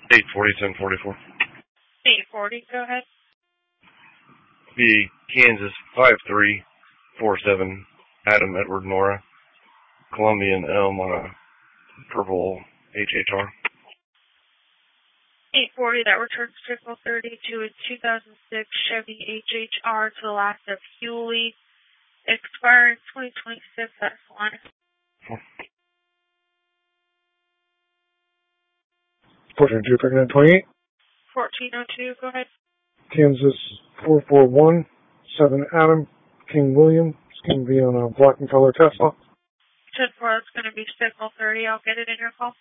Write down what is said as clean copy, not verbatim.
840-1044. 840, go ahead. The Kansas 5347, Adam Edward Nora, Colombian Elm on a purple HHR. 840, that returns vehicle 30 to a 2006 Chevy HHR to the last of Hewley, expiring 2026, that's the line. 1402, picking up 28. 1402, go ahead. Kansas 441, 7 Adam, King William. It's going to be on a black and color Tesla. 10-4, that's going to be vehicle 30. I'll get it in your call.